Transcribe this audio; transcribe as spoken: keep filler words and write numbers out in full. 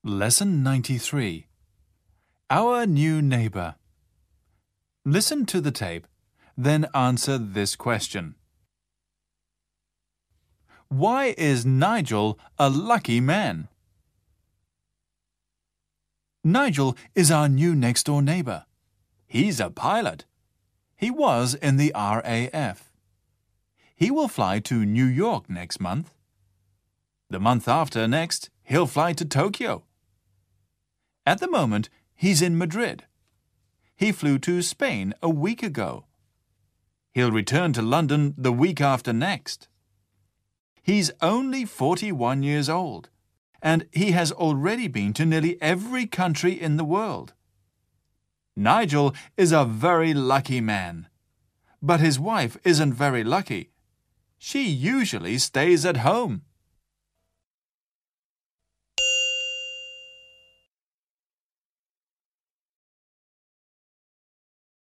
Lesson ninety-three. Our new neighbor. Listen to the tape, then answer this question. Why is Nigel a lucky man? Nigel is our new next-door neighbor. He's a pilot. He was in the R A F. He will fly to New York next month. The month after next, he'll fly to Tokyo. At the moment, he's in Madrid. He flew to Spain a week ago. He'll return to London the week after next. He's only forty-one years old, and he has already been to nearly every country in the world. Nigel is a very lucky man, but his wife isn't very lucky. She usually stays at home.